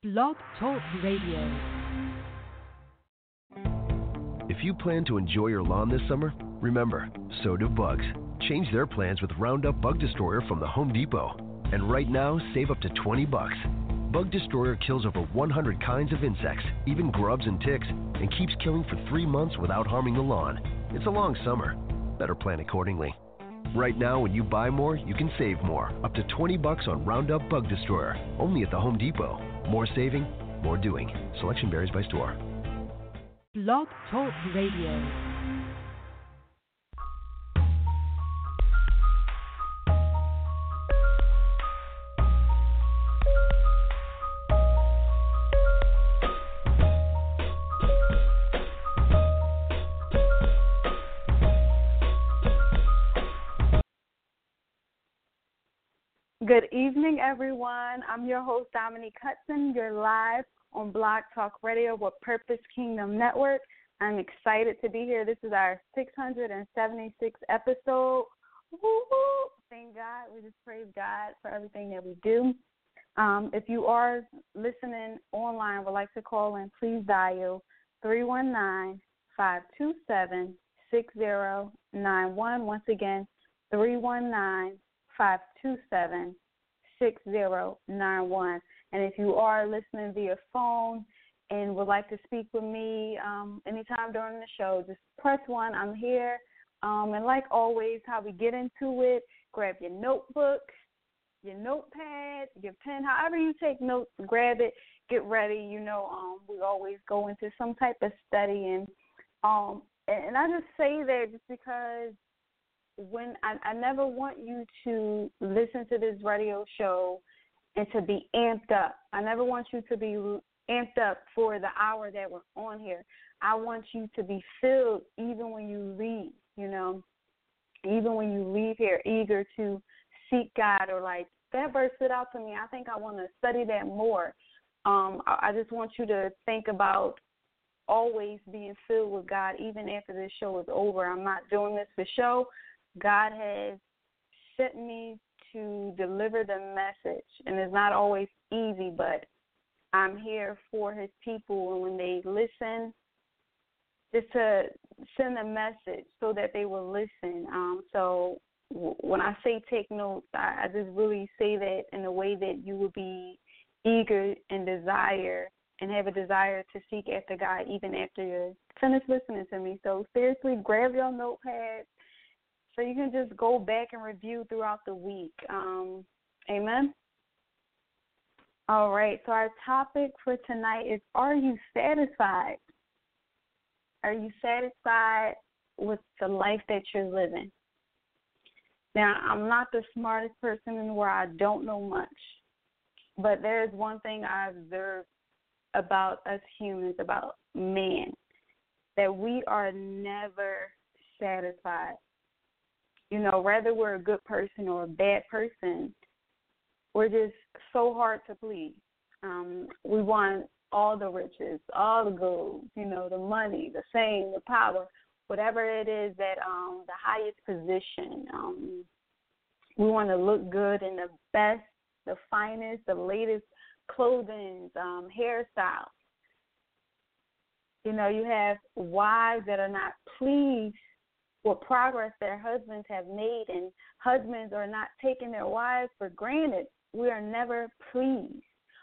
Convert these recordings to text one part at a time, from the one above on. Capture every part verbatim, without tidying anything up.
Blog Talk Radio. If you plan to enjoy your lawn this summer, remember, so do bugs. Change their plans with Roundup Bug Destroyer from the Home Depot. And right now, save up to twenty bucks. Bug Destroyer kills over one hundred kinds of insects, even grubs and ticks, and keeps killing for three months without harming the lawn. It's a long summer. Better plan accordingly. Right now, when you buy more, you can save more. Up to twenty bucks on Roundup Bug Destroyer. Only at the Home Depot. More saving, more doing. Selection varies by store. Blog Talk Radio. Good evening, everyone. I'm your host, Dominique Hudson. You're live on Blog Talk Radio with Purpose Kingdom Network. I'm excited to be here. This is our six hundred seventy-sixth episode. Woo-hoo. Thank God. We just praise God for everything that we do. Um, if you are listening online, would like to call in, please dial three one nine, five two seven, six zero nine one. Once again, three one nine, five two seven, six zero nine one. And if you are listening via phone and would like to speak with me um, anytime during the show, just press one. I'm here. Um, and like always, how we get into it, grab your notebook, your notepad, your pen, however you take notes, grab it, get ready. You know, um, we always go into some type of study. And, um, and I just say that just because when I, I never want you to listen to this radio show and to be amped up. I never want you to be amped up for the hour that we're on here. I want you to be filled even when you leave, you know, even when you leave here, eager to seek God, or like, that verse stood out to me. I think I want to study that more. Um, I, I just want you to think about always being filled with God even after this show is over. I'm not doing this for show. God has sent me to deliver the message, and it's not always easy, but I'm here for his people, and when they listen, just to send a message so that they will listen. Um, so w- when I say take notes, I, I just really say that in a way that you will be eager and desire and have a desire to seek after God even after you're finished listening to me. So seriously, grab your notepad so you can just go back and review throughout the week. Um, amen? All right, so our topic for tonight is, are you satisfied? Are you satisfied with the life that you're living? Now, I'm not the smartest person in the world. I don't know much. But there is one thing I observe about us humans, about man, that we are never satisfied. You know, whether we're a good person or a bad person, we're just so hard to please. Um, we want all the riches, all the gold, you know, the money, the fame, the power, whatever it is that um, the highest position. Um, we want to look good in the best, the finest, the latest clothing, um, hairstyles. You know, you have wives that are not pleased with progress their husbands have made, and husbands are not taking their wives for granted. We are never pleased.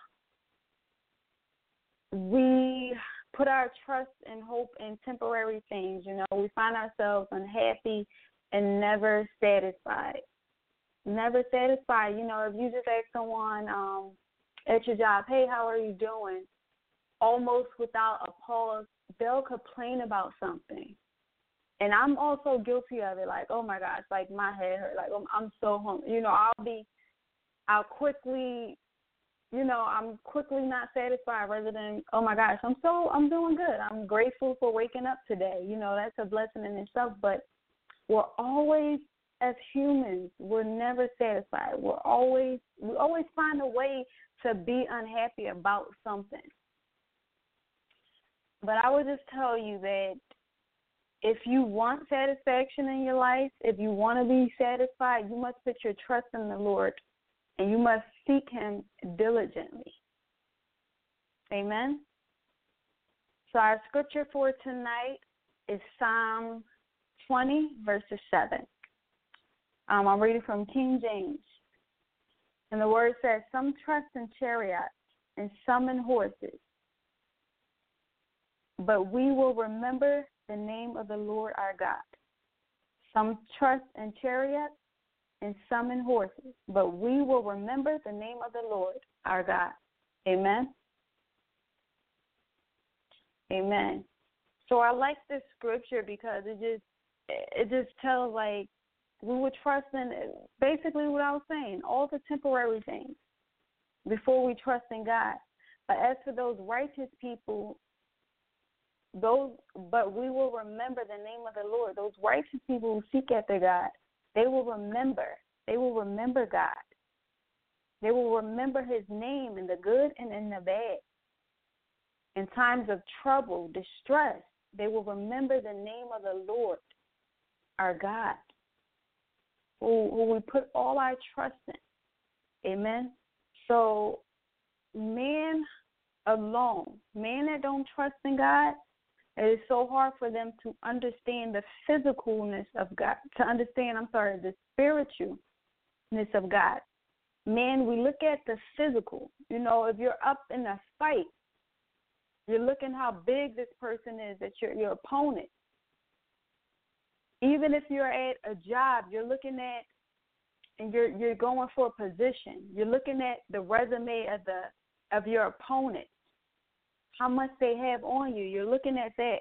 We put our trust and hope in temporary things. You know, we find ourselves unhappy and never satisfied. Never satisfied. You know, if you just ask someone um, at your job, hey, how are you doing? Almost without a pause, they'll complain about something. And I'm also guilty of it, like, oh, my gosh, like my head hurt, like I'm, I'm so hungry. You know, I'll be, I'll quickly, you know, I'm quickly not satisfied rather than, oh, my gosh, I'm so, I'm doing good. I'm grateful for waking up today. You know, that's a blessing in itself. But we're always, as humans, we're never satisfied. We're always, we always find a way to be unhappy about something. But I would just tell you that if you want satisfaction in your life, if you want to be satisfied, you must put your trust in the Lord, and you must seek him diligently. Amen. So our scripture for tonight is Psalm twenty, verses seven. Um, I'm reading from King James. And the word says, some trust in chariots and some in horses, but we will remember the name of the Lord our God. Some trust in chariots and some in horses, but we will remember the name of the Lord our God. Amen. Amen. So I like this scripture because it just it just tells, like, we would trust in basically what I was saying, all the temporary things before we trust in God. But as for those righteous people, those but we will remember the name of the Lord. Those righteous people who seek after God, they will remember. They will remember God. They will remember his name in the good and in the bad. In times of trouble, distress, they will remember the name of the Lord, our God, who, who we put all our trust in. Amen. So man alone, man that don't trust in God, it is so hard for them to understand the physicalness of God, to understand, I'm sorry, the spiritualness of God. Man, we look at the physical. You know, if you're up in a fight, you're looking how big this person is, that your your opponent. Even if you're at a job, you're looking at, and you're you're going for a position. You're looking at the resume of the of your opponent, how much they have on you. You're looking at that.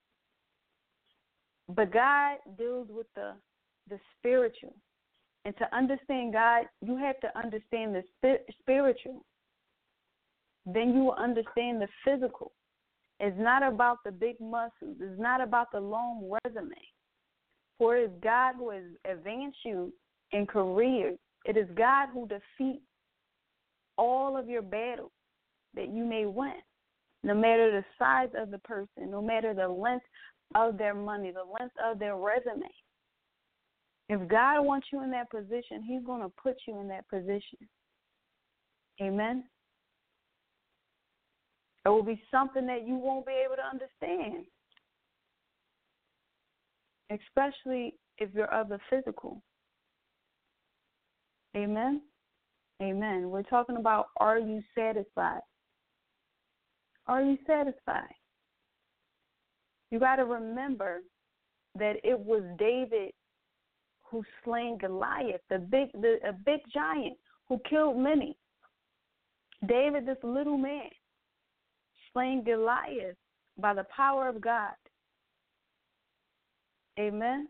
But God deals with the the spiritual, and to understand God, you have to understand the sp- spiritual. Then you will understand the physical. It's not about the big muscles. It's not about the long resume. For it is God who has advanced you in careers. It is God who defeats all of your battles that you may win, no matter the size of the person, no matter the length of their money, the length of their resume. If God wants you in that position, he's going to put you in that position. Amen. It will be something that you won't be able to understand, especially if you're of the physical. Amen? Amen. We're talking about, are you satisfied? Are you satisfied? You got to remember that it was David who slain Goliath, the big, the, a big giant who killed many. David, this little man, slain Goliath by the power of God. Amen.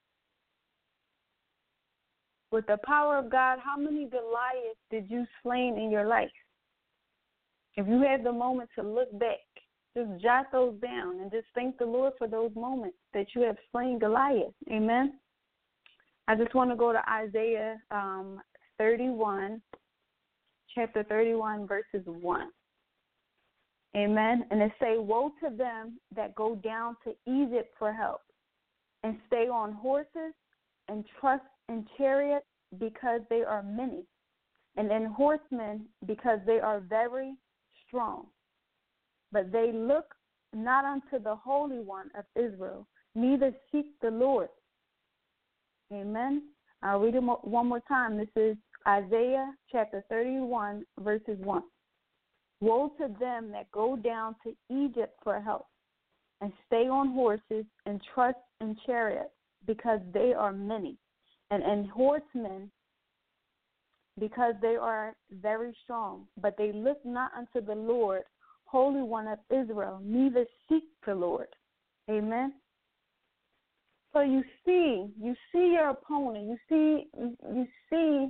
With the power of God, how many Goliaths did you slain in your life? If you have the moment to look back, just jot those down and just thank the Lord for those moments that you have slain Goliath. Amen. I just want to go to Isaiah um, thirty-one, chapter thirty-one, verses one. Amen. And it say, woe to them that go down to Egypt for help and stay on horses and trust in chariots because they are many, and in horsemen because they are very strong. But they look not unto the Holy One of Israel, neither seek the Lord. Amen. I'll read it one more time. This is Isaiah chapter thirty-one, verses one. Woe to them that go down to Egypt for help and stay on horses and trust in chariots because they are many, and in horsemen because they are very strong. But they look not unto the Lord, Holy One of Israel, neither seek the Lord. Amen. So you see, you see your opponent, you see, you see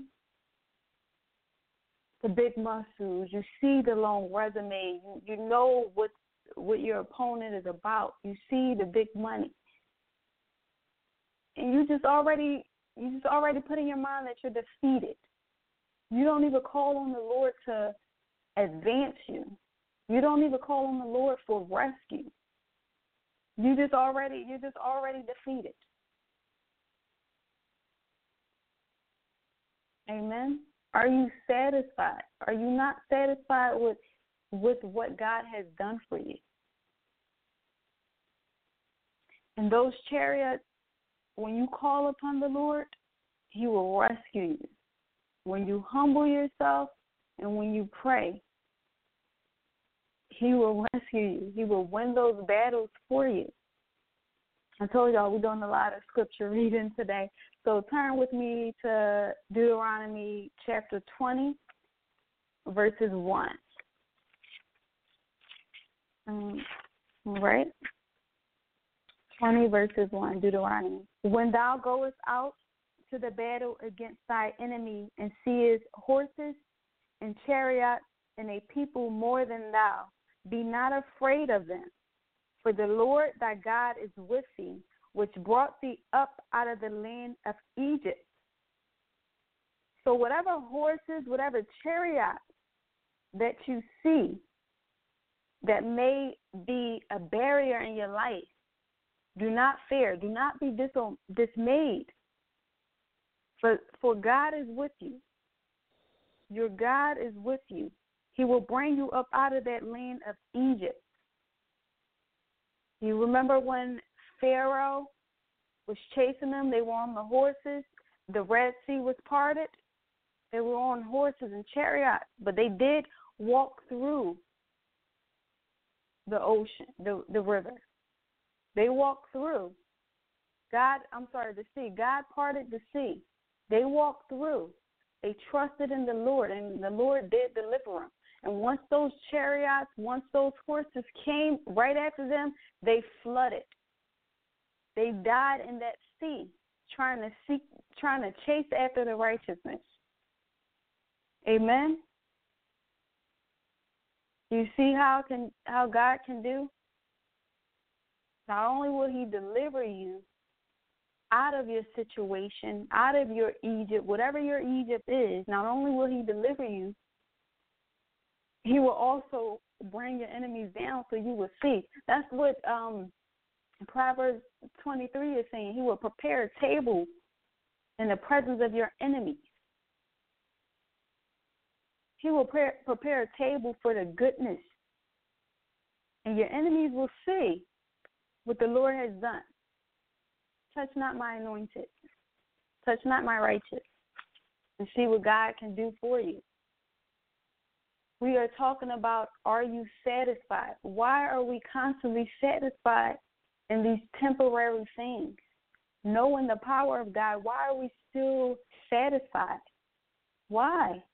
the big muscles, you see the long resume, you, you know what what your opponent is about. You see the big money, and you just already you just already put in your mind that you're defeated. You don't even call on the Lord to advance you. You don't even call on the Lord for rescue. You just already you're just already defeated. Amen. Are you satisfied? Are you not satisfied with with what God has done for you. And those chariots, when you call upon the Lord, he will rescue you. When you humble yourself and when you pray, he will rescue you. He will win those battles for you. I told y'all we're doing a lot of scripture reading today. So turn with me to Deuteronomy chapter twenty, verses one. Um, right? twenty verses one, Deuteronomy. When thou goest out to the battle against thy enemy and seest horses and chariots and a people more than thou, be not afraid of them. For the Lord thy God is with thee, which brought thee up out of the land of Egypt. So whatever horses, whatever chariots that you see that may be a barrier in your life, do not fear. Do not be dis- dismayed. For, for God is with you. Your God is with you. He will bring you up out of that land of Egypt. You remember when Pharaoh was chasing them? They were on the horses. The Red Sea was parted. They were on horses and chariots, but they did walk through the ocean, the, the river. They walked through. God, I'm sorry, the sea. God parted the sea. They walked through. They trusted in the Lord, and the Lord did deliver them. And once those chariots, once those horses came right after them, they flooded. They died in that sea, trying to seek, trying to chase after the righteousness. Amen. You see how can how God can do? Not only will he deliver you out of your situation, out of your Egypt, whatever your Egypt is, not only will he deliver you, he will also bring your enemies down so you will see. That's what um, Proverbs twenty-three is saying. He will prepare a table in the presence of your enemies. He will prepare, prepare a table for the goodness. And your enemies will see what the Lord has done. Touch not my anointed. Touch not my righteous. And see what God can do for you. We are talking about, are you satisfied? Why are we constantly satisfied in these temporary things? Knowing the power of God, why are we still satisfied? Why?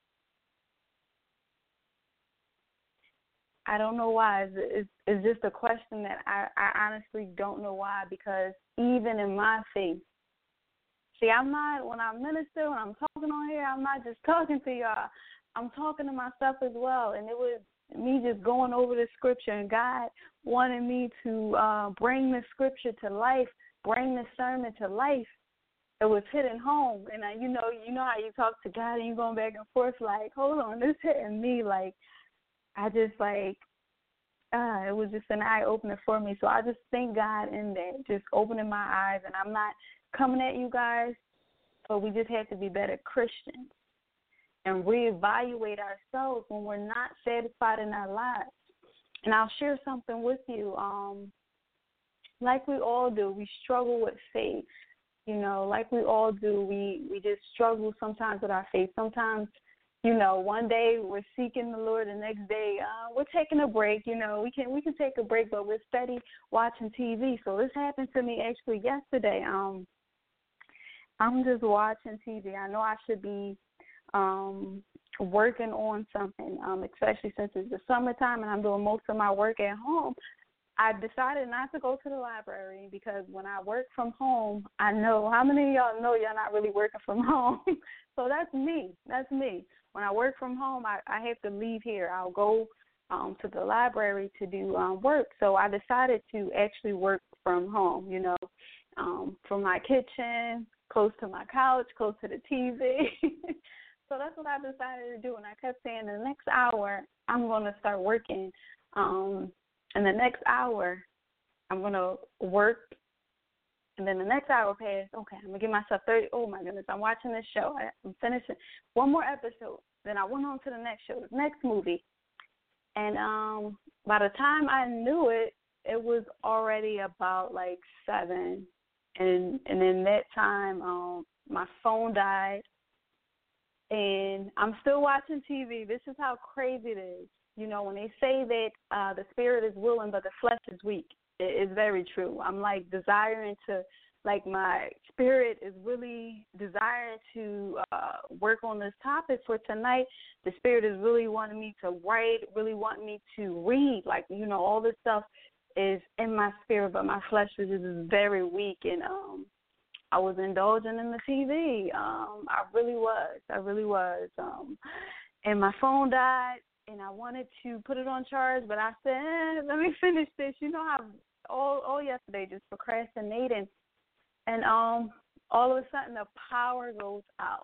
I don't know why. It's, it's, it's just a question that I, I honestly don't know why, because even in my faith, see, I'm not, when I minister, when I'm talking on here, I'm not just talking to y'all. I'm talking to myself as well, and it was me just going over the scripture, and God wanted me to uh, bring the scripture to life, bring the sermon to life. It was hitting home, and I, you know, you know how you talk to God and you going back and forth, like, hold on, this hitting me, like, I just like, uh, it was just an eye opener for me. So I just thank God in that, just opening my eyes, and I'm not coming at you guys, but we just have to be better Christians and reevaluate ourselves when we're not satisfied in our lives. And I'll share something with you. Um, like we all do, we struggle with faith. You know, like we all do, we, we just struggle sometimes with our faith. Sometimes, you know, one day we're seeking the Lord, the next day uh, we're taking a break. You know, we can we can take a break, but we're steady watching T V. So this happened to me actually yesterday. Um, I'm just watching T V. I know I should be um, working on something, um, especially since it's the summertime and I'm doing most of my work at home. I decided not to go to the library because when I work from home, I know, how many of y'all know y'all not really working from home? So that's me. That's me. When I work from home, I, I have to leave here. I'll go um, to the library to do um, work. So I decided to actually work from home, you know, um, from my kitchen, close to my couch, close to the T V. So that's what I decided to do. And I kept saying the next hour, I'm going to start working. Um, and the next hour, I'm going to work. And then the next hour passed. Okay, I'm going to give myself thirty. Oh, my goodness, I'm watching this show. I'm finishing one more episode. Then I went on to the next show, the next movie. And um, by the time I knew it, it was already about like seven. And and in that time, um, my phone died. And I'm still watching T V. This is how crazy it is. You know, when they say that uh, the spirit is willing but the flesh is weak, it is very true. I'm like desiring to, like my spirit is really desiring to uh, work on this topic for tonight. The spirit is really wanting me to write, really wanting me to read. Like, you know, all this stuff is in my spirit, but my flesh is just very weak. And um, I was indulging in the T V. Um, I really was. I really was. Um, and my phone died. And I wanted to put it on charge, but I said, eh, let me finish this. You know how all all yesterday just procrastinating. And um, all of a sudden the power goes out.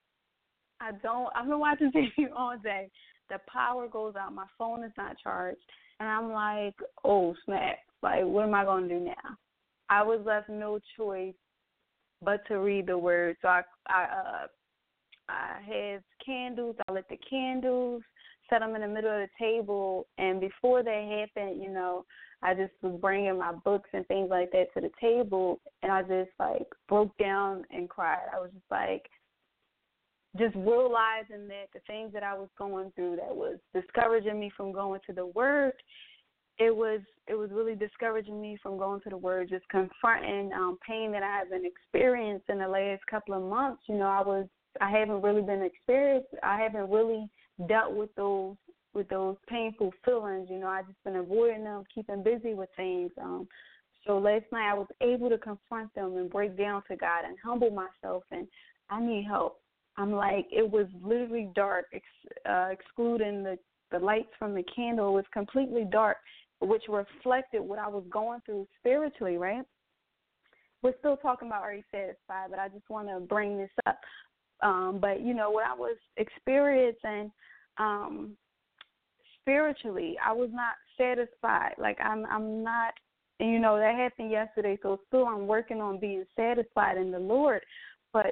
I don't, I've been watching T V all day. The power goes out. My phone is not charged. And I'm like, oh, snap. Like, what am I going to do now? I was left no choice but to read the word. So I, I, uh, I had candles. I lit the candles, set them in the middle of the table, and before that happened, you know, I just was bringing my books and things like that to the table, and I just, like, broke down and cried. I was just, like, just realizing that the things that I was going through that was discouraging me from going to the Word, it was it was really discouraging me from going to the Word, just confronting um, pain that I have been experiencing in the last couple of months. You know, I was I haven't really been experienced. I haven't really dealt with those with those painful feelings. You know, I just been avoiding them, keeping busy with things. Um, so last night I was able to confront them and break down to God and humble myself, and I need help. I'm like, it was literally dark, ex, uh, excluding the, the lights from the candle. It was completely dark, which reflected what I was going through spiritually, right? We're still talking about Are You Satisfied, but I just want to bring this up. Um, but, you know, what I was experiencing um, spiritually, I was not satisfied. Like, I'm I'm not, and, you know, that happened yesterday, so still I'm working on being satisfied in the Lord. But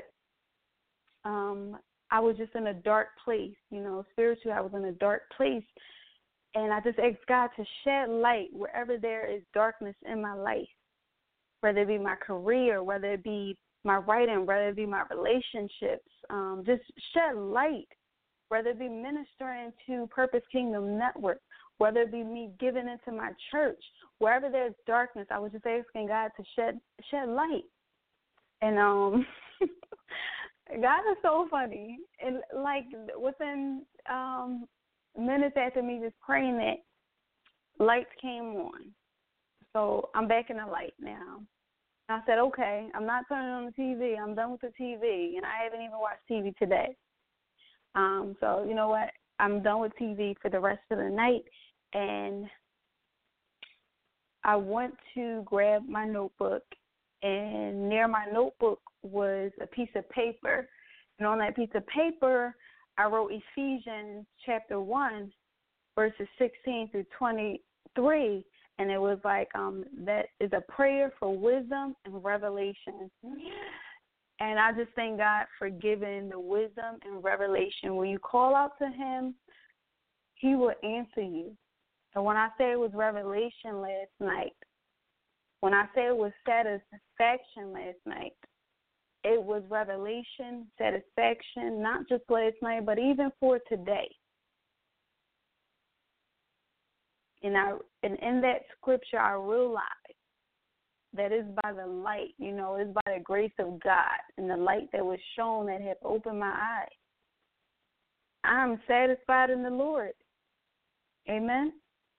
um, I was just in a dark place, you know, spiritually I was in a dark place. And I just asked God to shed light wherever there is darkness in my life, whether it be my career, whether it be my writing, whether it be my relationships, um, just shed light, whether it be ministering to Purpose Kingdom Network, whether it be me giving into my church, wherever there's darkness, I was just asking God to shed shed light. And um, God is so funny. And like within um, minutes after me just praying that, lights came on. So I'm back in the light now. I said, okay, I'm not turning on the T V. I'm done with the T V, and I haven't even watched T V today. Um, so you know what? I'm done with T V for the rest of the night, and I went to grab my notebook, and near my notebook was a piece of paper, and on that piece of paper, I wrote Ephesians chapter one, verses sixteen through twenty-three. And it was like, um, that is a prayer for wisdom and revelation. And I just thank God for giving the wisdom and revelation. When you call out to him, he will answer you. So when I say it was revelation last night, when I say it was satisfaction last night, it was revelation, satisfaction, not just last night, but even for today. And I, and in that scripture, I realized that it's by the light, you know, it's by the grace of God and the light that was shown that had opened my eyes. I'm satisfied in the Lord. Amen.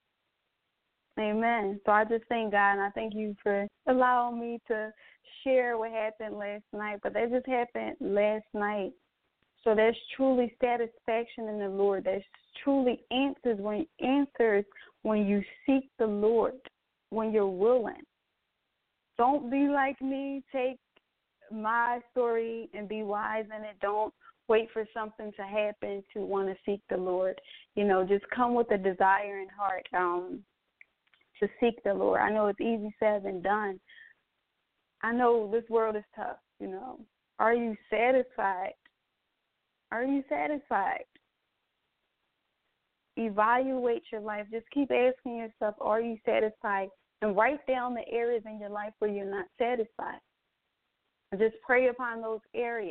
Amen. So I just thank God, and I thank you for allowing me to share what happened last night. But that just happened last night. So there's truly satisfaction in the Lord. There's truly answers when answers when you seek the Lord, when you're willing. Don't be like me. Take my story and be wise in it. Don't wait for something to happen to want to seek the Lord. You know, just come with a desire in heart um, to seek the Lord. I know it's easy said than done. I know this world is tough, you know. Are you satisfied? Are you satisfied? evaluate your life. Just keep asking yourself, are you satisfied? And write down the areas in your life where you're not satisfied. And just pray upon those areas.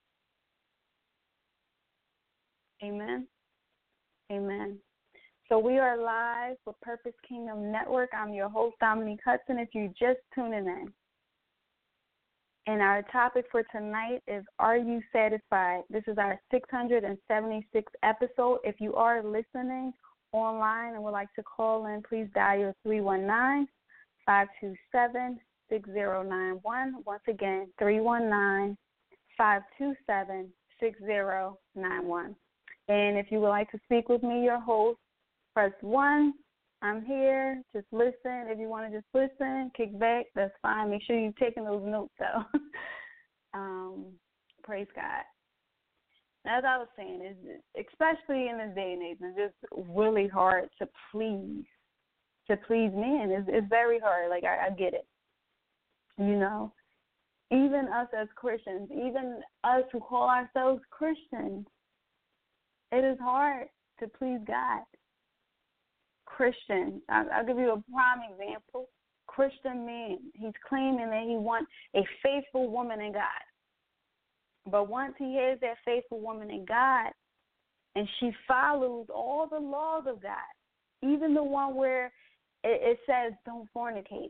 Amen. Amen. So we are live with Purpose Kingdom Network. I'm your host, Dominique Hudson, if you're just tuning in. And our topic for tonight is, are you satisfied? This is our six hundred seventy-sixth episode. If you are listening online and would like to call in, please dial three one nine, five two seven, six zero nine one. Once again, three one nine, five two seven, six zero nine one. And if you would like to speak with me, your host, press one. I'm here. Just listen. If you want to just listen, kick back, that's fine. Make sure you're taking those notes, though. um, praise God. As I was saying, it's, especially in this day and age, it's just really hard to please, to please men. It's, it's very hard. Like, I, I get it. You know, even us as Christians, even us who call ourselves Christians, it is hard to please God. Christian, I'll, I'll give you a prime example. Christian man, he's claiming that he wants a faithful woman in God. But once he has that faithful woman in God, and she follows all the laws of God, even the one where it, it says don't fornicate,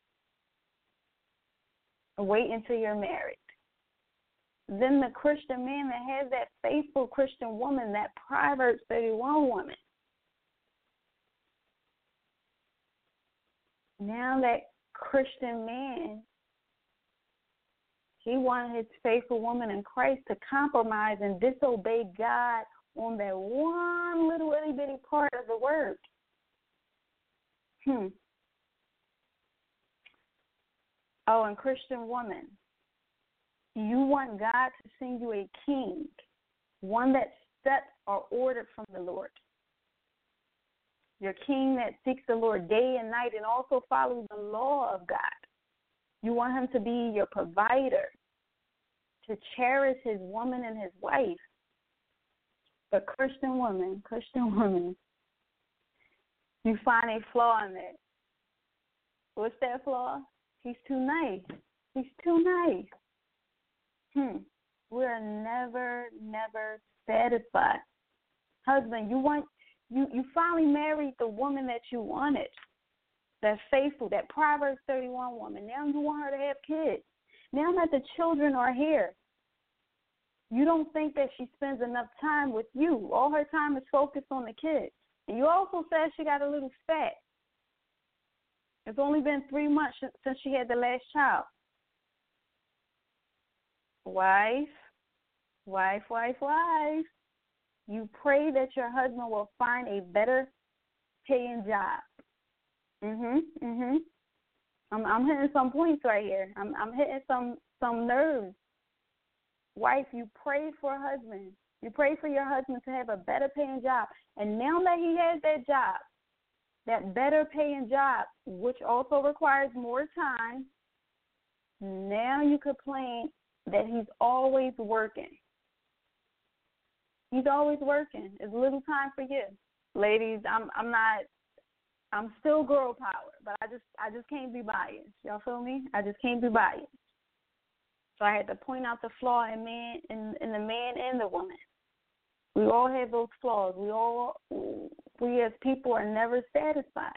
wait until you're married. Then the Christian man that has that faithful Christian woman, that Proverbs thirty-one woman, now that Christian man, he wanted his faithful woman in Christ to compromise and disobey God on that one little itty bitty part of the word. Hmm. Oh, and Christian woman, you want God to send you a king, one that steps are ordered from the Lord. Your king that seeks the Lord day and night and also follows the law of God. You want him to be your provider, to cherish his woman and his wife. But Christian woman, Christian woman, you find a flaw in it. What's that flaw? He's too nice. He's too nice. Hmm. We're never, never satisfied. Husband, you want you, you finally married the woman that you wanted. That's faithful, that Proverbs thirty-one woman. Now you want her to have kids. Now that the children are here, you don't think that she spends enough time with you. All her time is focused on the kids. And you also said she got a little fat. It's only been three months since she had the last child. Wife, wife, wife, wife. You pray that your husband will find a better paying job. Mhm, mhm. I'm, I'm hitting some points right here. I'm, I'm hitting some, some nerves. Wife, you pray for a husband. You pray for your husband to have a better paying job. And now that he has that job, that better paying job, which also requires more time, now you complain that he's always working. He's always working. There's little time for you. Ladies, I'm I'm not I'm still girl power, but I just I just can't be biased. Y'all feel me? I just can't be biased. So I had to point out the flaw in man in, in the man and the woman. We all have those flaws. We all we as people are never satisfied.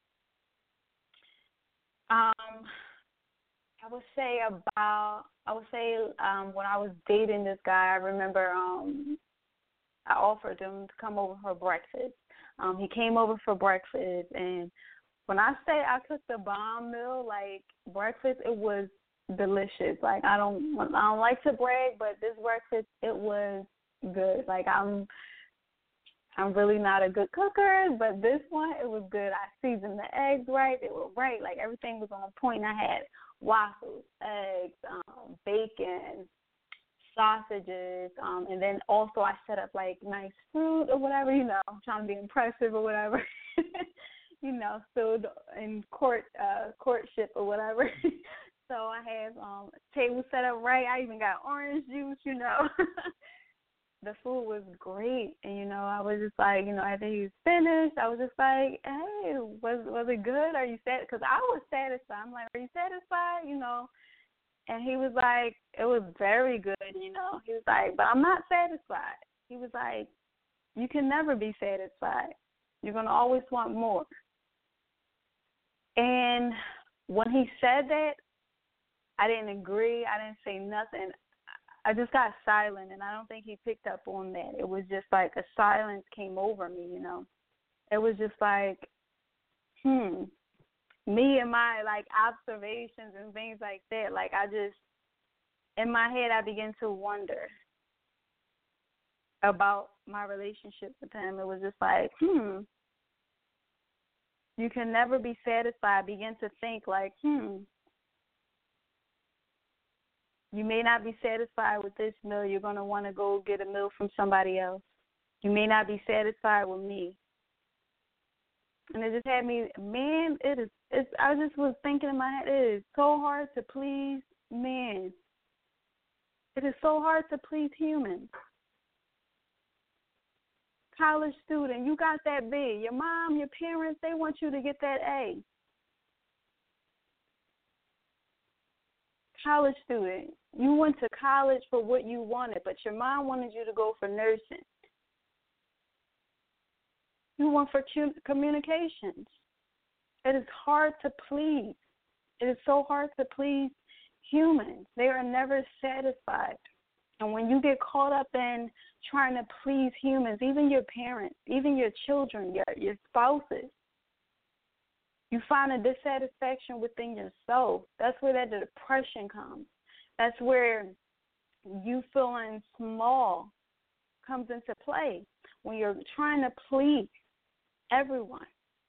Um I would say about I would say um, when I was dating this guy, I remember um, I offered him to come over for breakfast. Um, he came over for breakfast, and when I say I cooked the bomb meal, like breakfast, it was delicious. Like I don't I don't like to brag, but this breakfast, it was good. Like I'm I'm really not a good cooker, but this one, it was good. I seasoned the eggs right. They were right. Like everything was on point. I had waffles, eggs, um, bacon, sausages, um, and then also I set up like nice fruit or whatever, you know, trying to be impressive or whatever, you know, still in court uh, courtship or whatever. So I have um, a table set up right. I even got orange juice, you know. the food was great. And, you know, I was just like, you know, after he was finished, I was just like, hey, was was it good? Are you satisfied? Because I was satisfied. I'm like, are you satisfied? You know, and he was like, it was very good, you know. He was like, but I'm not satisfied. He was like, you can never be satisfied. You're going to always want more. And when he said that, I didn't agree. I didn't say nothing. I just got silent, and I don't think he picked up on that. It was just like a silence came over me, you know. It was just like, hmm, me and my, like, observations and things like that. Like, I just, in my head, I began to wonder about my relationship with him. It was just like, hmm, you can never be satisfied. I began to think like, hmm, you may not be satisfied with this meal. You're going to want to go get a meal from somebody else. You may not be satisfied with me. And it just had me, man, it is, it's, I just was thinking in my head, it is so hard to please men. It is so hard to please humans. College student, you got that B. Your mom, your parents, they want you to get that A. College student, you went to college for what you wanted, but your mom wanted you to go for nursing. You went for communications. It is hard to please. It is so hard to please humans. They are never satisfied. And when you get caught up in trying to please humans, even your parents, even your children, your, your spouses, you find a dissatisfaction within yourself. That's where that depression comes. That's where you feeling small comes into play, when you're trying to please everyone.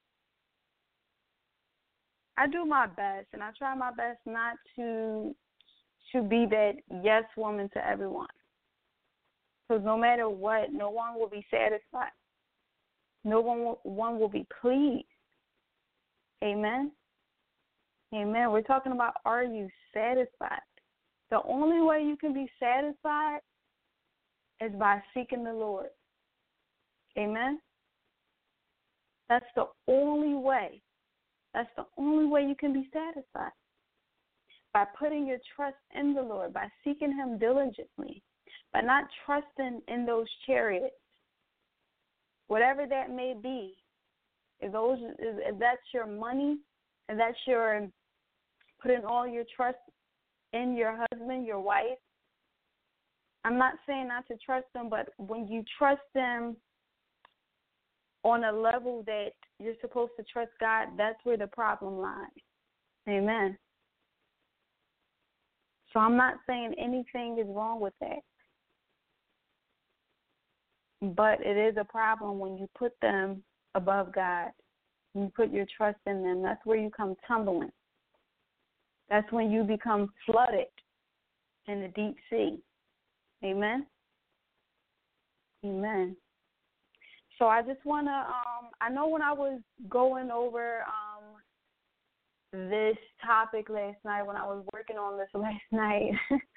I do my best, and I try my best not to to be that yes woman to everyone. Because no matter what, no one will be satisfied. No one will, one will be pleased. Amen? Amen. We're talking about, are you satisfied? The only way you can be satisfied is by seeking the Lord. Amen? That's the only way. That's the only way you can be satisfied. By putting your trust in the Lord, by seeking him diligently, by not trusting in those chariots, whatever that may be. If those, if that's your money, if that's your putting all your trust in your husband, your wife, I'm not saying not to trust them, but when you trust them on a level that you're supposed to trust God, that's where the problem lies. Amen. So I'm not saying anything is wrong with that. But it is a problem when you put them above God. You put your trust in them. That's where you come tumbling. That's when you become flooded in the deep sea. Amen? Amen. So I just want to, um, I know when I was going over um, this topic last night, when I was working on this last night,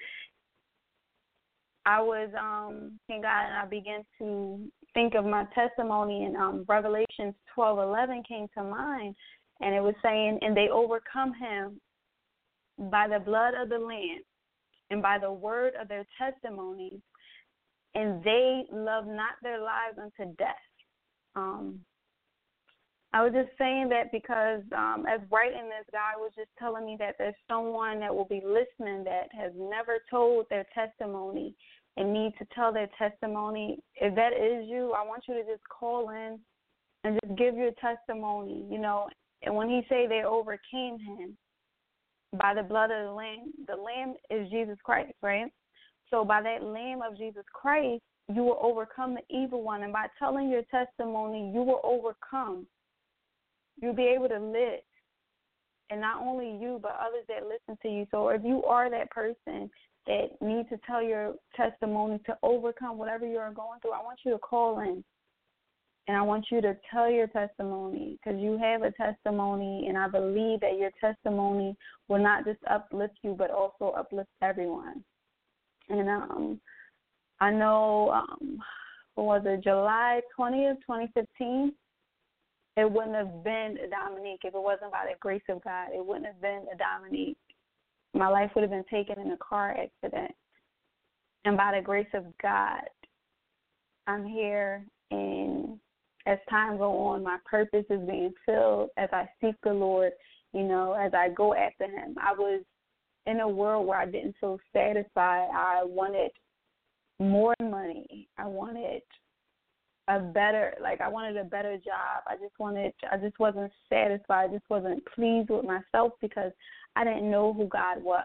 I was um, thank God, and I began to think of my testimony, and um, Revelations twelve eleven came to mind, and it was saying, and they overcome him by the blood of the Lamb and by the word of their testimony, and they love not their lives unto death. Um, I was just saying that because um, as writing this, God was just telling me that there's someone that will be listening that has never told their testimony and need to tell their testimony. If that is you, I want you to just call in and just give your testimony, you know. And when he say they overcame him by the blood of the Lamb, the Lamb is Jesus Christ, right? So by that Lamb of Jesus Christ, you will overcome the evil one. And by telling your testimony, you will overcome. You'll be able to live. And not only you, but others that listen to you. So if you are that person that needs to tell your testimony to overcome whatever you are going through, I want you to call in. And I want you to tell your testimony, because you have a testimony, and I believe that your testimony will not just uplift you, but also uplift everyone. And um, I know, um, what was it, July twentieth, twenty fifteen? It wouldn't have been a Dominique if it wasn't by the grace of God. It wouldn't have been a Dominique. My life would have been taken in a car accident. And by the grace of God, I'm here, and as time goes on, my purpose is being filled as I seek the Lord, you know, as I go after him. I was in a world where I didn't feel satisfied. I wanted more money. I wanted a better, like I wanted a better job. I just wanted, I just wasn't satisfied. I just wasn't pleased with myself because I didn't know who God was.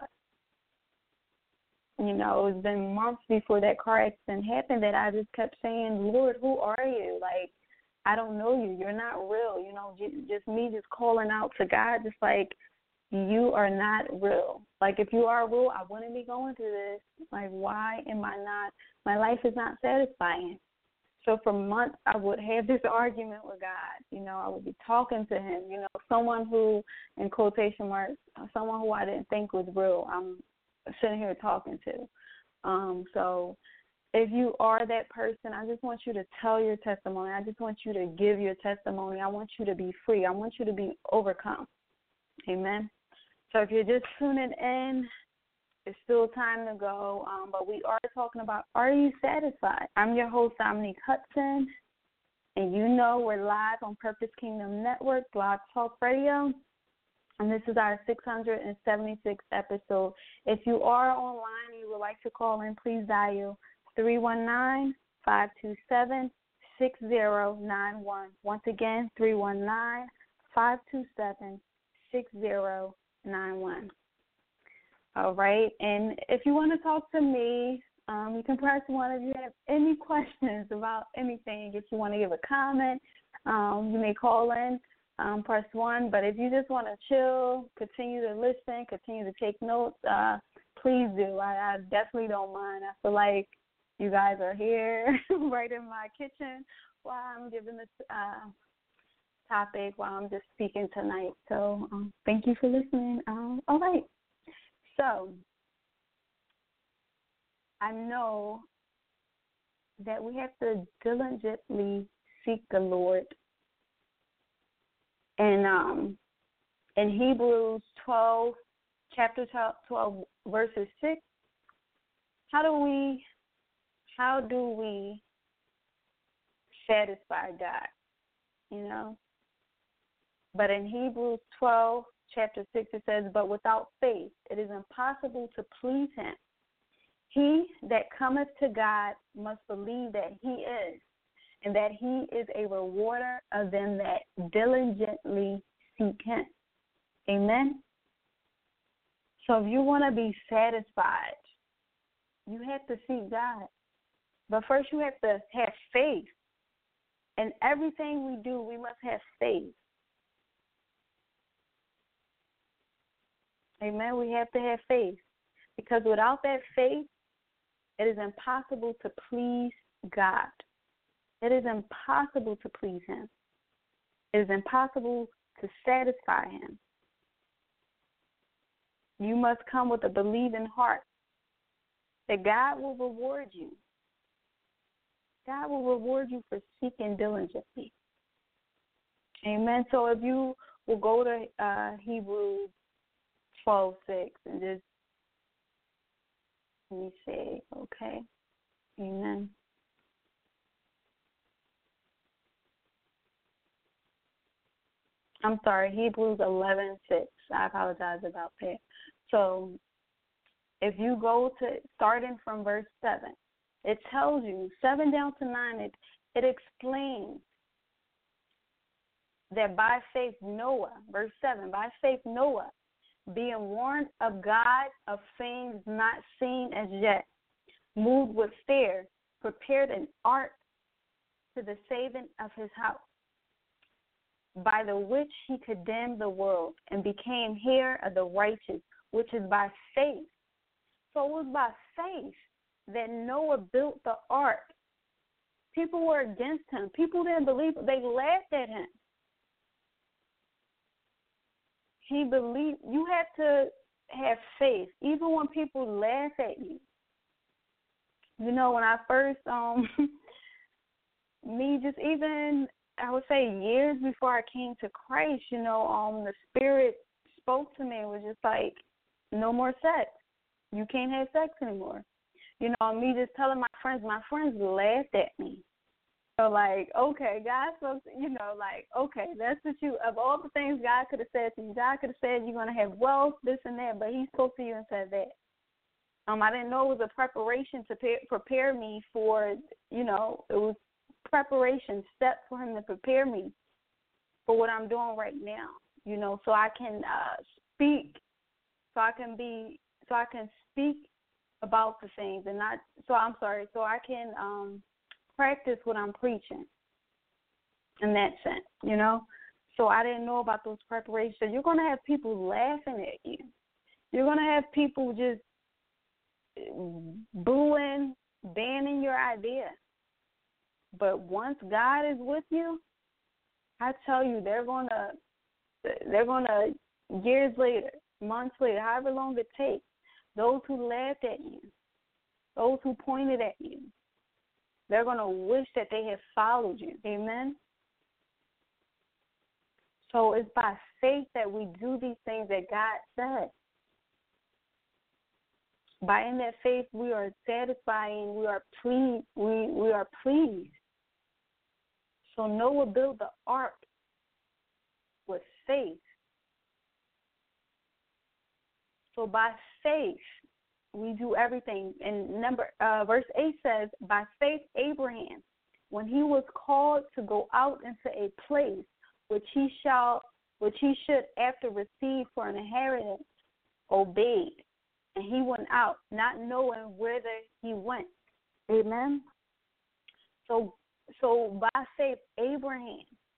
You know, it's been months before that car accident happened that I just kept saying, Lord, who are you? Like, I don't know you. You're not real. You know, just me just calling out to God, just like, you are not real. Like, if you are real, I wouldn't be going through this. Like, why am I not, my life is not satisfying. So for months, I would have this argument with God. You know, I would be talking to him, you know, someone who, in quotation marks, someone who I didn't think was real, I'm sitting here talking to. Um, so if you are that person, I just want you to tell your testimony. I just want you to give your testimony. I want you to be free. I want you to be overcome. Amen. So if you're just tuning in, it's still time to go, um, but we are talking about, are you satisfied? I'm your host, Dominique Hudson, and you know we're live on Purpose Kingdom Network, Blog Talk Radio, and this is our six hundred seventy-sixth episode. If you are online and you would like to call in, please dial three one nine, five two seven, six zero nine one. Once again, three one nine, five two seven, six zero nine one. All right, and if you want to talk to me, um, you can press one if you have any questions about anything. If you want to give a comment, um, you may call in, um, press one. But if you just want to chill, continue to listen, continue to take notes, uh, please do. I, I definitely don't mind. I feel like you guys are here right in my kitchen while I'm giving this uh, topic, while I'm just speaking tonight. So um, thank you for listening. Um, all right. So, I know that we have to diligently seek the Lord. And um, in Hebrews twelve, chapter twelve, verses six, how do we, how do we satisfy God? You know? But in Hebrews twelve, chapter six, it says, but without faith it is impossible to please him. He that cometh to God must believe that he is, and that he is a rewarder of them that diligently seek him. Amen? So if you want to be satisfied, you have to seek God. But first you have to have faith. In everything we do, we must have faith. Amen. We have to have faith, because without that faith, it is impossible to please God. It is impossible to please him. It is impossible to satisfy him. You must come with a believing heart that God will reward you. God will reward you for seeking diligently. Amen. So if you will go to uh, Hebrews twelve six and just, let me see, okay, amen. I'm sorry, Hebrews eleven six. I apologize about that. So if you go to, starting from verse seven, it tells you, seven down to nine, it, it explains that by faith Noah, verse seven, by faith Noah, being warned of God of things not seen as yet, moved with fear, prepared an ark to the saving of his house, by the which he condemned the world, and became heir of the righteous, which is by faith. So it was by faith that Noah built the ark. People were against him. People didn't believe it. They laughed at him. He believed. You have to have faith, even when people laugh at you. You know, when I first, um, me just even, I would say years before I came to Christ, you know, um, the Spirit spoke to me and was just like, no more sex. You can't have sex anymore. You know, and me just telling my friends, my friends laughed at me. So, like, okay, God spoke, you know, like, okay, that's what you, of all the things God could have said to you, God could have said you're going to have wealth, this and that, but he spoke to you and said that. Um, I didn't know it was a preparation to prepare, prepare me for, you know, it was preparation, steps for him to prepare me for what I'm doing right now, you know, so I can uh, speak, so I can be, so I can speak about the things and not, so I'm sorry, so I can um, practice what I'm preaching in that sense, you know. So I didn't know about those preparations. So you're going to have people laughing at you. You're going to have people just booing, banning your idea. But once God is with you, I tell you, they're going to, they're going to, years later, months later, however long it takes, those who laughed at you, those who pointed at you, they're going to wish that they had followed you. Amen? So it's by faith that we do these things that God said. By in that faith, we are satisfying, we are pleased, we, we are pleased. So Noah built the ark with faith. So by faith, we do everything. And number uh, verse eight says, by faith Abraham, when he was called to go out into a place which he shall, which he should after receive for an inheritance, obeyed, and he went out, not knowing whither he went. Amen. So, so by faith, Abraham,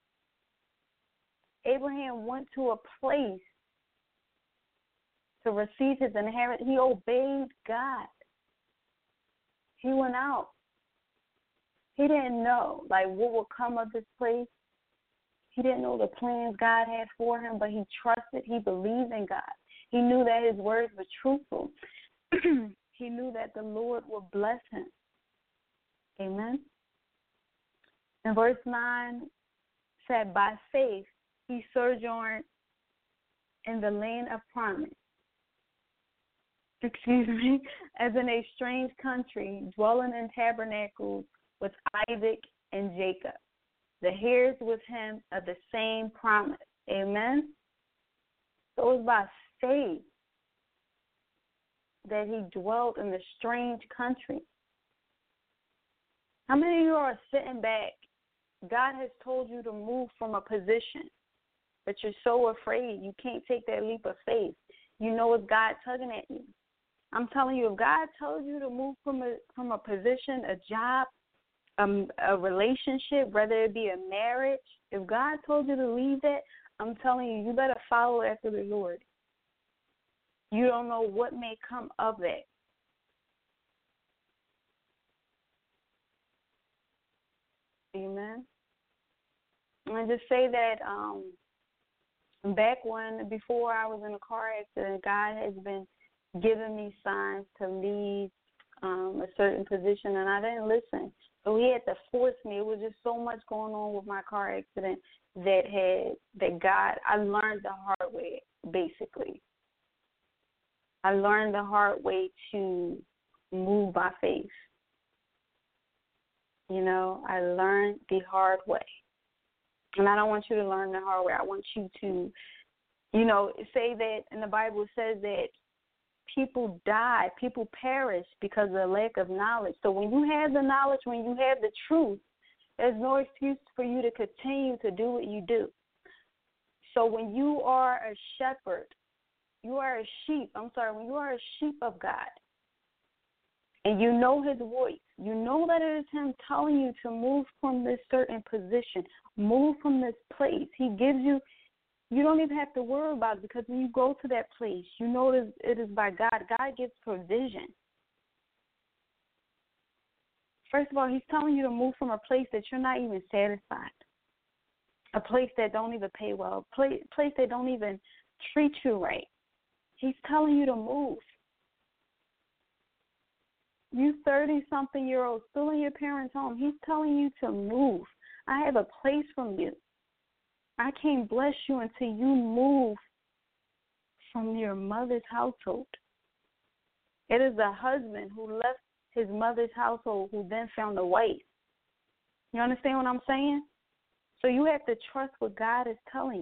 Abraham went to a place to receive his inheritance. He obeyed God. He went out. He didn't know, like, what would come of this place. He didn't know the plans God had for him, but he trusted, he believed in God. He knew that his words were truthful. He knew that the Lord would bless him. Amen. And verse nine said, by faith he sojourned in the land of promise, excuse me, as in a strange country, dwelling in tabernacles with Isaac and Jacob, the heirs with him of the same promise. Amen. So it was by faith that he dwelt in the strange country. How many of you are sitting back? God has told you to move from a position, but you're so afraid you can't take that leap of faith. You know it's God tugging at you. I'm telling you, if God told you to move from a from a position, a job, um, a relationship, whether it be a marriage, if God told you to leave that, I'm telling you, you better follow after the Lord. You don't know what may come of that. Amen. And just say that um, back when, before I was in a car accident, God has been giving me signs to leave um, a certain position, and I didn't listen. So he had to force me. It was just so much going on with my car accident that had that God, I learned the hard way, basically. I learned the hard way to move by faith. You know, I learned the hard way. And I don't want you to learn the hard way. I want you to, you know, say that in the Bible says that people die, people perish because of the lack of knowledge. So when you have the knowledge, when you have the truth, there's no excuse for you to continue to do what you do. So when you are a shepherd, you are a sheep, I'm sorry, when you are a sheep of God, and you know his voice, you know that it is him telling you to move from this certain position, move from this place. He gives you, you don't even have to worry about it, because when you go to that place, you know it is, it is by God. God gives provision. First of all, he's telling you to move from a place that you're not even satisfied, a place that don't even pay well, a place, place that don't even treat you right. He's telling you to move. You thirty-something-year-old still in your parents' home. He's telling you to move. I have a place from you. I can't bless you until you move from your mother's household. It is the husband who left his mother's household who then found a wife. You understand what I'm saying? So you have to trust what God is telling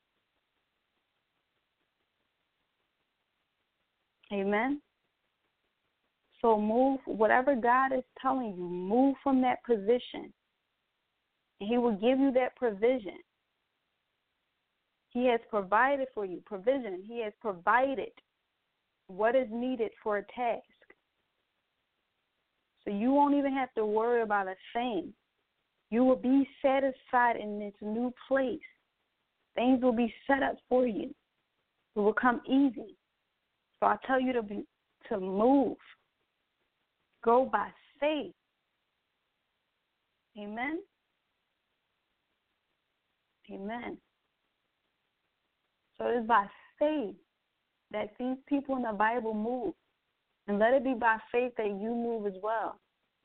you. Amen? So move, whatever God is telling you, move from that position. And he will give you that provision. He has provided for you, provision. He has provided what is needed for a task. So you won't even have to worry about a thing. You will be satisfied in this new place. Things will be set up for you. It will come easy. So I tell you to be, to move. Go by faith. Amen? Amen. So it is by faith that these people in the Bible move. And let it be by faith that you move as well.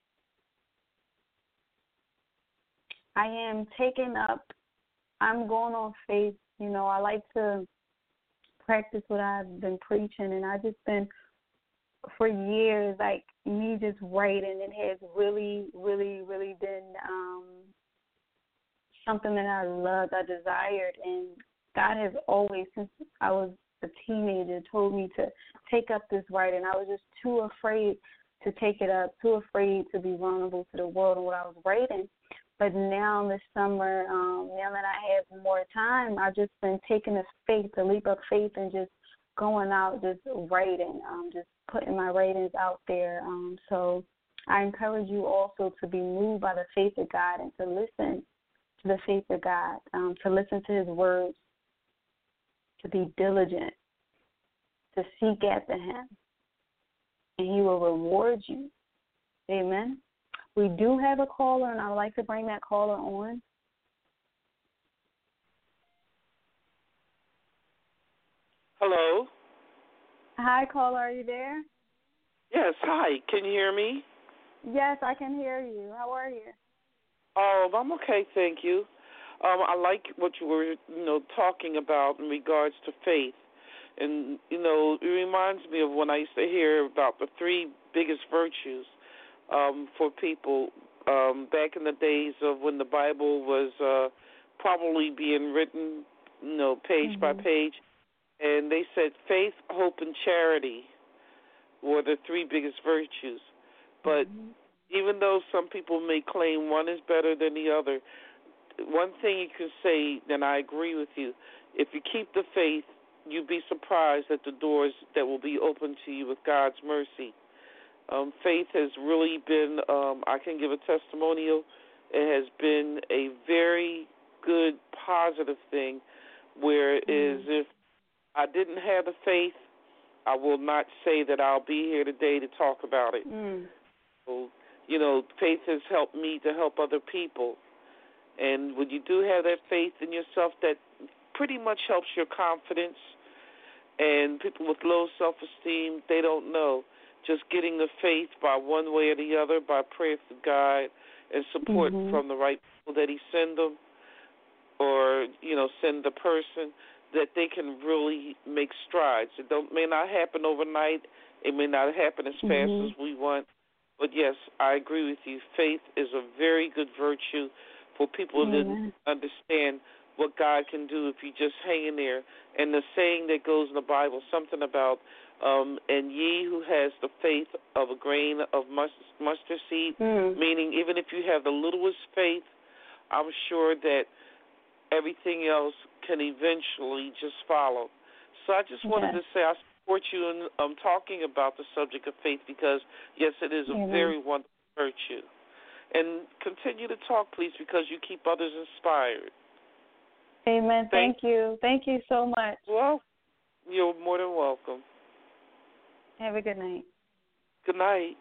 I am taking up, I'm going on faith. You know, I like to practice what I've been preaching, and I've just been, for years, like me just writing, it has really, really, really been um, something that I loved, I desired, and God has always, since I was a teenager, told me to take up this writing. I was just too afraid to take it up, too afraid to be vulnerable to the world and what I was writing. But now this summer, um, now that I have more time, I've just been taking a faith, a leap of faith, and just going out, just writing, um, just putting my writings out there. Um, so I encourage you also to be moved by the faith of God and to listen to the faith of God, um, to listen to his words, to be diligent, to seek after him, and he will reward you. Amen. We do have a caller, and I would like to bring that caller on. Hello. Hi, caller. Are you there? Yes. Hi. Can you hear me? Yes, I can hear you. How are you? Oh, I'm okay, thank you. Um, I like what you were, you know, talking about in regards to faith, and you know, it reminds me of when I used to hear about the three biggest virtues um, for people um, back in the days of when the Bible was uh, probably being written, you know, page mm-hmm. by page, and they said faith, hope, and charity were the three biggest virtues. But mm-hmm. even though some people may claim one is better than the other, one thing you can say, and I agree with you, if you keep the faith, you'd be surprised at the doors that will be open to you with God's mercy. Um, faith has really been, um, I can give a testimonial, it has been a very good, positive thing, where it mm. is if I didn't have the faith, I will not say that I'll be here today to talk about it. Mm. So, you know, faith has helped me to help other people. And when you do have that faith in yourself, that pretty much helps your confidence. And people with low self-esteem, they don't know. Just getting the faith by one way or the other, by prayer to God and support mm-hmm. from the right people that he send them, or, you know, send the person, that they can really make strides. It don't may not happen overnight. It may not happen as fast mm-hmm. as we want. But, yes, I agree with you. Faith is a very good virtue for people mm-hmm. to understand what God can do if you just hang in there. And the saying that goes in the Bible, something about, um, and ye who has the faith of a grain of mustard seed, mm. meaning even if you have the littlest faith, I'm sure that everything else can eventually just follow. So I just wanted yes. to say I support you in um, talking about the subject of faith because, yes, it is a mm-hmm. very wonderful virtue. And continue to talk, please, because you keep others inspired. Amen. Thank, Thank you. Thank you so much. Well, you're more than welcome. Have a good night. Good night.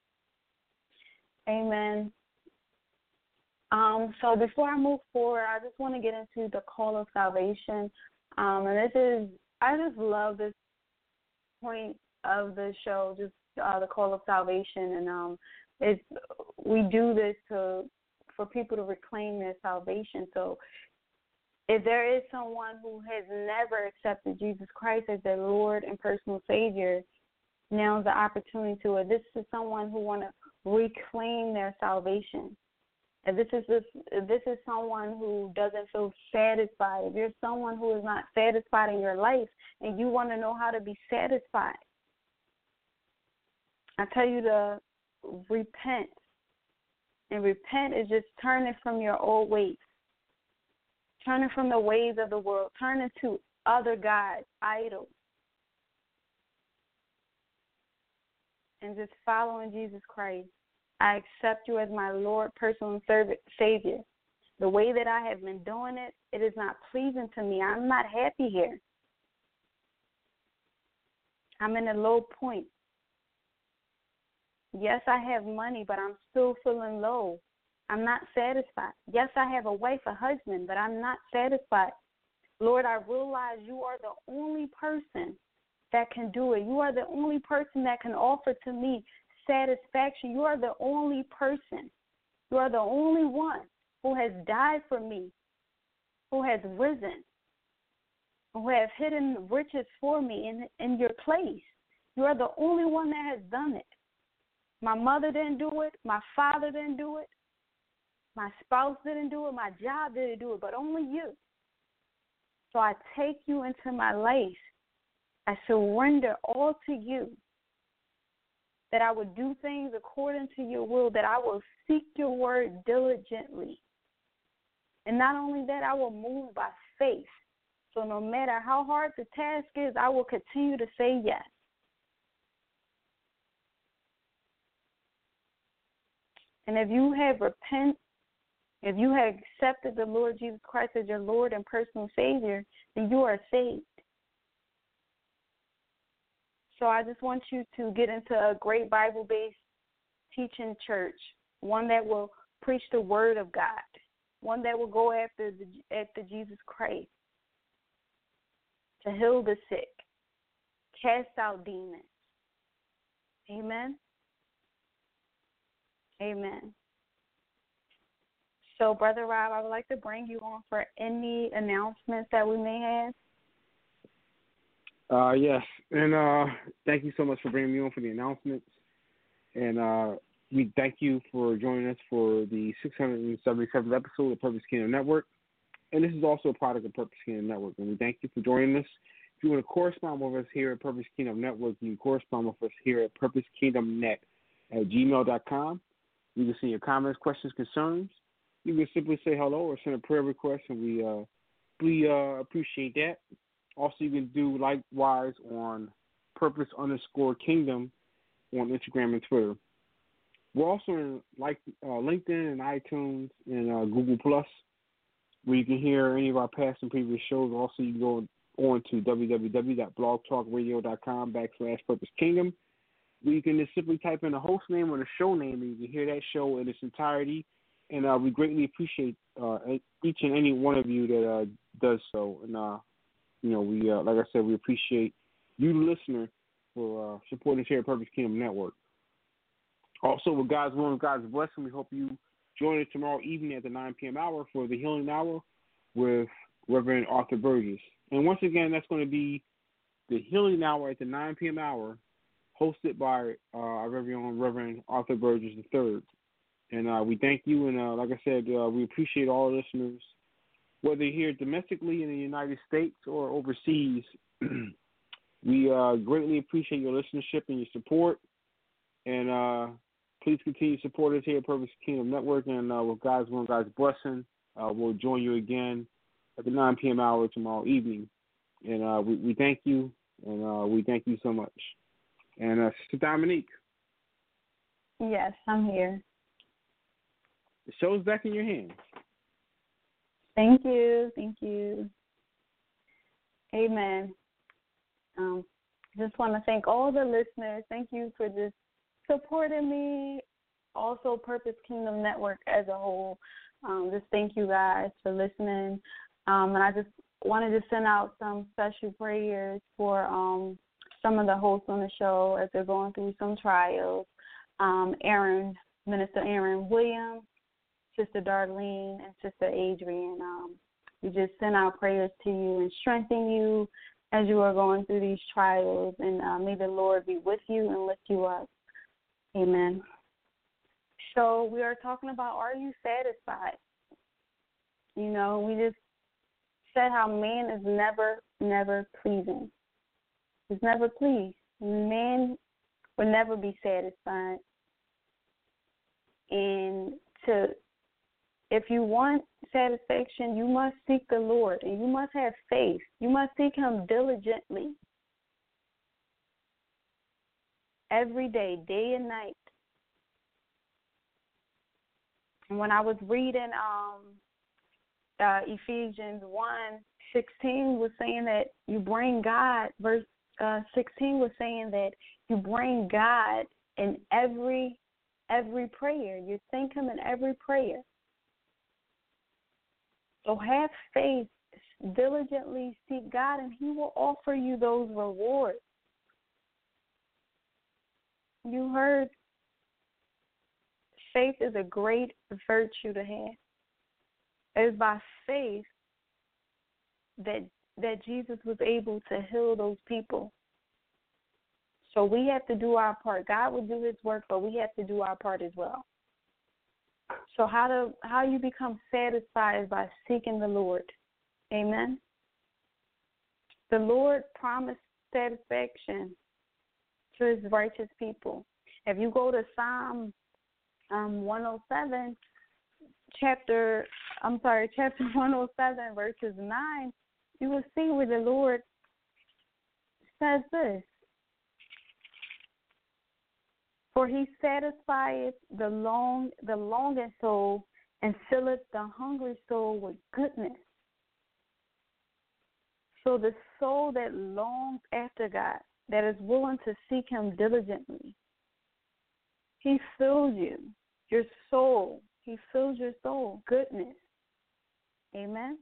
Amen. Um, so before I move forward, I just want to get into the call of salvation. Um, and this is, I just love this point of the show, just uh, the call of salvation, and um, it's we do this to for people to reclaim their salvation. So if there is someone who has never accepted Jesus Christ as their Lord and personal Savior, now's the opportunity to. If this is someone who want to reclaim their salvation, if this is this, if this is someone who doesn't feel satisfied, if you're someone who is not satisfied in your life and you want to know how to be satisfied, I tell you to repent. And repent is just turning from your old ways, turning from the ways of the world, turning to other gods, idols, and just following Jesus Christ. I accept you as my Lord, personal and servant, Savior. The way that I have been doing it, it is not pleasing to me. I'm not happy here. I'm in a low point. Yes, I have money, but I'm still feeling low. I'm not satisfied. Yes, I have a wife, a husband, but I'm not satisfied. Lord, I realize you are the only person that can do it. You are the only person that can offer to me satisfaction. You are the only person. You are the only one who has died for me, who has risen, who has hidden riches for me in, in your place. You are the only one that has done it. My mother didn't do it. My father didn't do it. My spouse didn't do it. My job didn't do it, but only you. So I take you into my life. I surrender all to you, that I would do things according to your will, that I will seek your word diligently. And not only that, I will move by faith. So no matter how hard the task is, I will continue to say yes. And if you have repented, if you have accepted the Lord Jesus Christ as your Lord and personal Savior, then you are saved. So I just want you to get into a great Bible-based teaching church, one that will preach the Word of God, one that will go after the, after Jesus Christ, to heal the sick, cast out demons. Amen. Amen. So, Brother Rob, I would like to bring you on for any announcements that we may have. Uh, yes, and uh, thank you so much for bringing me on for the announcements. And uh, we thank you for joining us for the six hundred seventy-seventh episode of Purpose Kingdom Network. And this is also a product of Purpose Kingdom Network. And we thank you for joining us. If you want to correspond with us here at Purpose Kingdom Network, you can correspond with us here at Purpose Kingdom Net at gmail dot com. You can send your comments, questions, concerns. You can simply say hello or send a prayer request, and we uh, we uh, appreciate that. Also, you can do likewise on Purpose underscore Kingdom on Instagram and Twitter. We're also in like uh, LinkedIn and iTunes and uh, Google Plus, where you can hear any of our past and previous shows. Also, you can go on to w w w dot blog talk radio dot com backslash Purpose Kingdom, where you can just simply type in the host name or the show name, and you can hear that show in its entirety. And uh, we greatly appreciate uh, each and any one of you that uh, does so. And uh, you know, we uh, like I said, we appreciate you, the listener, for uh, supporting us here at Purpose Kingdom Network. Also, with God's will and God's blessing, we hope you join us tomorrow evening at the nine p.m. hour for the Healing Hour with Reverend Arthur Burgess. And once again, that's going to be the Healing Hour at the nine p.m. hour, hosted by uh, our very own Reverend Arthur Burgess the third. And uh, we thank you, and uh, like I said, uh, we appreciate all listeners, whether you're here domestically in the United States or overseas. We uh, greatly appreciate your listenership and your support. And uh, please continue to support us here at Purpose Kingdom Network. And uh, with God's will and God's blessing, uh, we'll join you again at the nine p.m. hour tomorrow evening. And uh, we, we thank you, and uh, we thank you so much. And uh, Sister Dominique. Yes, I'm here. The show's back in your hands. Thank you. Thank you. Amen. Um, just want to thank all the listeners. Thank you for just supporting me. Also, Purpose Kingdom Network as a whole. Um, just thank you guys for listening. Um, and I just wanted to send out some special prayers for um, some of the hosts on the show as they're going through some trials. Um, Aaron, Minister Aaron Williams, Sister Darlene, and Sister Adrian. Um, we just send our prayers to you and strengthen you as you are going through these trials. And uh, may the Lord be with you and lift you up. Amen. So we are talking about, are you satisfied? You know, we just said how man is never, never pleasing. He's never pleased. Man will never be satisfied. And to, if you want satisfaction, you must seek the Lord, and you must have faith. You must seek him diligently every day, day and night. And when I was reading um, uh, Ephesians one sixteen was saying that you bring God, verse uh, sixteen was saying that you bring God in every every prayer. You thank him in every prayer. So have faith, diligently seek God, and he will offer you those rewards. You heard, faith is a great virtue to have. It is by faith that that Jesus was able to heal those people. So we have to do our part. God will do his work, but we have to do our part as well. So how to how you become satisfied is by seeking the Lord. Amen. The Lord promised satisfaction to his righteous people. If you go to Psalm um, one oh seven, chapter I'm sorry, chapter one oh seven, verses nine, you will see where the Lord says this. For he satisfieth the long, the longing soul, and filleth the hungry soul with goodness. So the soul that longs after God, that is willing to seek him diligently, he fills you, your soul. He fills your soul, goodness. Amen.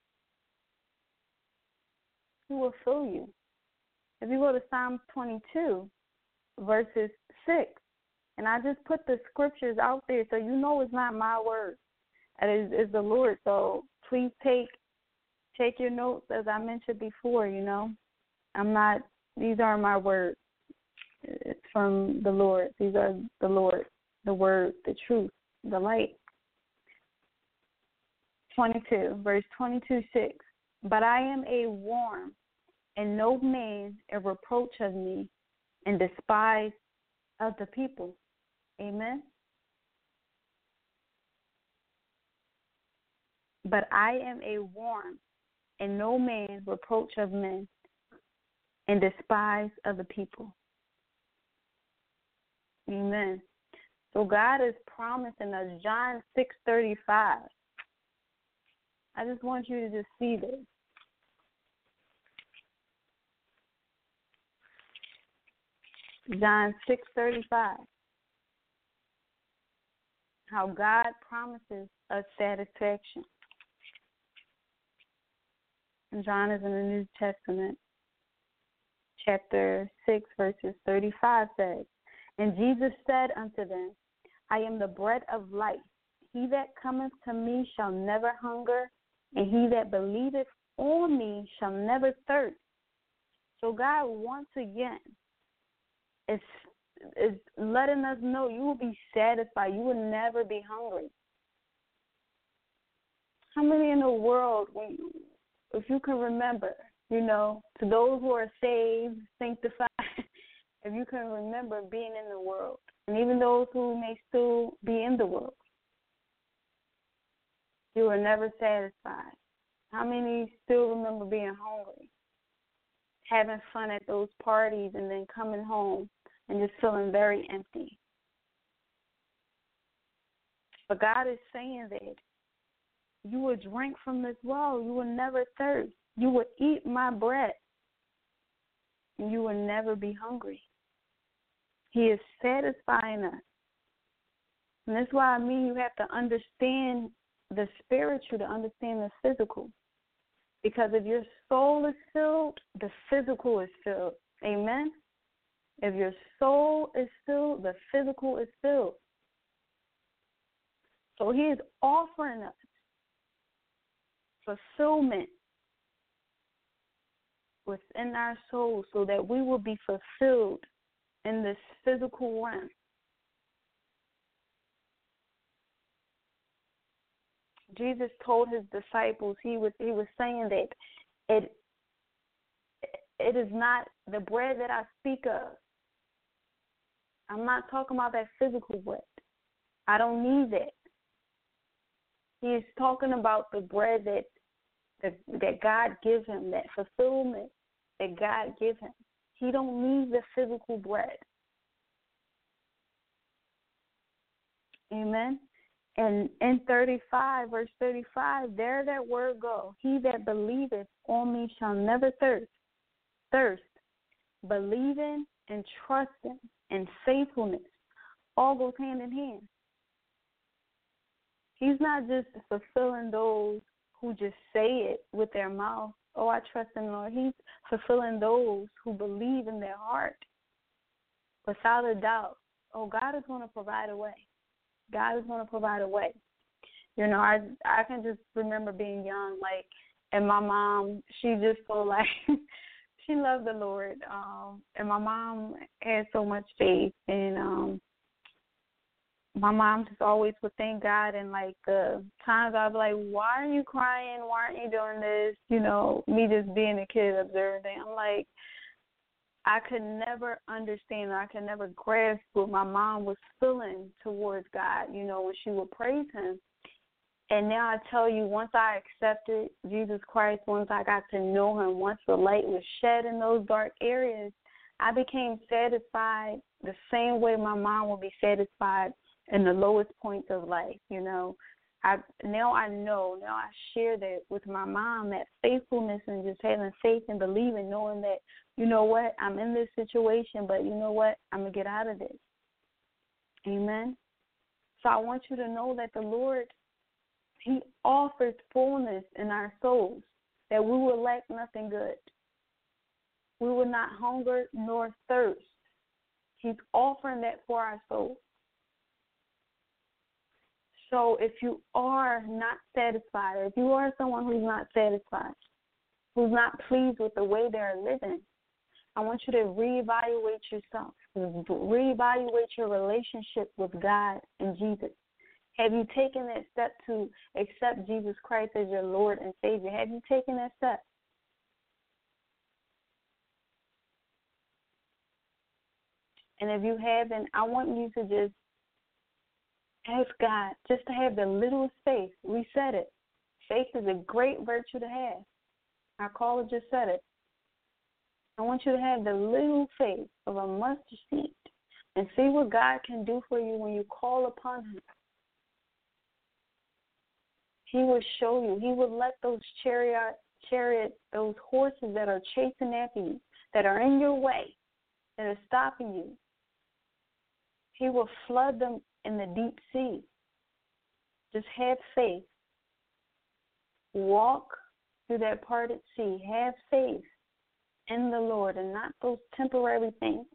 He will fill you. If you go to Psalm twenty-two, verses six, and I just put the scriptures out there so you know it's not my word. It is, it's the Lord. So please take take your notes, as I mentioned before, you know. I'm not, these are my words. It's from the Lord. These are the Lord, the word, the truth, the light. twenty-two, verse twenty-two, six. But I am a worm, and no man a reproach of me, and despise of the people. Amen. But I am a worm, and no man reproach of men, and despise of the people. Amen. So God is promising us John six thirty-five. I just want you to just see this. John six thirty-five. How God promises us satisfaction. And John is in the New Testament. Chapter six, verses thirty-five says, And Jesus said unto them, I am the bread of life. He that cometh to me shall never hunger, and he that believeth on me shall never thirst. So God, once again, is is letting us know you will be satisfied. You will never be hungry. How many in the world, when you, if you can remember, you know, to those who are saved, sanctified, if you can remember being in the world, and even those who may still be in the world, you were never satisfied. How many still remember being hungry, having fun at those parties, and then coming home and just feeling very empty? But God is saying that you will drink from this well. You will never thirst. You will eat my bread, and you will never be hungry. He is satisfying us. And that's why I mean you have to understand the spiritual to understand the physical. Because if your soul is filled, the physical is filled. Amen? If your soul is filled, the physical is filled. So he is offering us fulfillment within our souls so that we will be fulfilled in this physical realm. Jesus told his disciples, he was he was saying that it it is not the bread that I speak of. I'm not talking about that physical bread. I don't need that. He is talking about the bread that that, that God gives him, that fulfillment that God gives him. He don't need the physical bread. Amen. And in thirty-five, verse thirty-five, there that word go, he that believeth on me shall never thirst. Thirst. Believing and trusting and faithfulness all goes hand in hand. He's not just fulfilling those who just say it with their mouth, oh, I trust in the Lord. He's fulfilling those who believe in their heart without a doubt. Oh, God is going to provide a way. God is going to provide a way. You know, I I can just remember being young, like, and my mom, she just so like, she loved the Lord, um, and my mom had so much faith, and um, my mom just always would thank God, and like the times I'd be like, why are you crying? Why aren't you doing this? You know, me just being a kid observing. I'm like, I could never understand, I could never grasp what my mom was feeling towards God, you know, when she would praise him. And now I tell you, once I accepted Jesus Christ, once I got to know him, once the light was shed in those dark areas, I became satisfied the same way my mom would be satisfied in the lowest points of life, you know. I now I know, now I share that with my mom, that faithfulness and just having faith and believing, knowing that, you know what, I'm in this situation, but you know what, I'm going to get out of this. Amen. So I want you to know that the Lord, he offers fullness in our souls, that we will lack nothing good. We will not hunger nor thirst. He's offering that for our souls. So if you are not satisfied, or if you are someone who's not satisfied, who's not pleased with the way they're living, I want you to reevaluate yourself, reevaluate your relationship with God and Jesus. Have you taken that step to accept Jesus Christ as your Lord and Savior? Have you taken that step? And if you haven't, I want you to just ask God just to have the littlest faith. We said it. Faith is a great virtue to have. Our caller just said it. I want you to have the little faith of a mustard seed and see what God can do for you when you call upon him. He will show you. He will let those chariot, chariot, those horses that are chasing after you, that are in your way, that are stopping you, he will flood them in the deep sea. Just have faith. Walk through that parted sea. Have faith in the Lord and not those temporary things.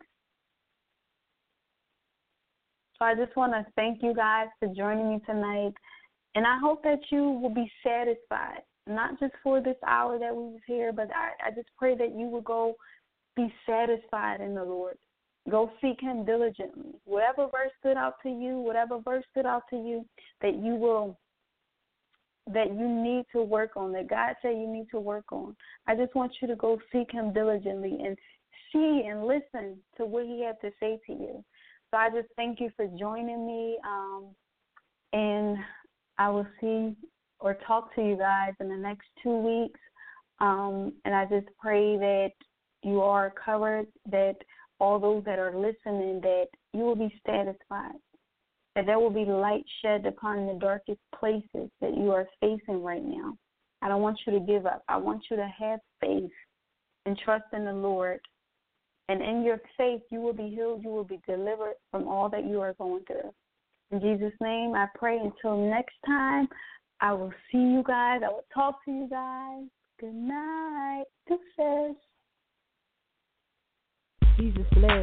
So I just want to thank you guys for joining me tonight. And I hope that you will be satisfied, not just for this hour that we was here, but I, I just pray that you will go be satisfied in the Lord. Go seek him diligently. Whatever verse stood out to you, whatever verse stood out to you, that you will, that you need to work on, that God said you need to work on. I just want you to go seek him diligently and see and listen to what he had to say to you. So I just thank you for joining me, um, and I will see or talk to you guys in the next two weeks. Um, and I just pray that you are covered, that all those that are listening, that you will be satisfied, that there will be light shed upon the darkest places that you are facing right now. I don't want you to give up. I want you to have faith and trust in the Lord. And in your faith, you will be healed. You will be delivered from all that you are going through. In Jesus' name, I pray until next time, I will see you guys. I will talk to you guys. Good night. Deuces. Jesus bled.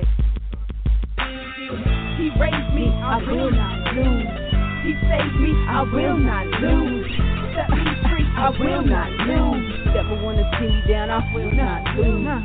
He raised me, I will not lose. He saved me, I will not lose. Set me free, I will not lose. Never wanna see me down, I will not lose.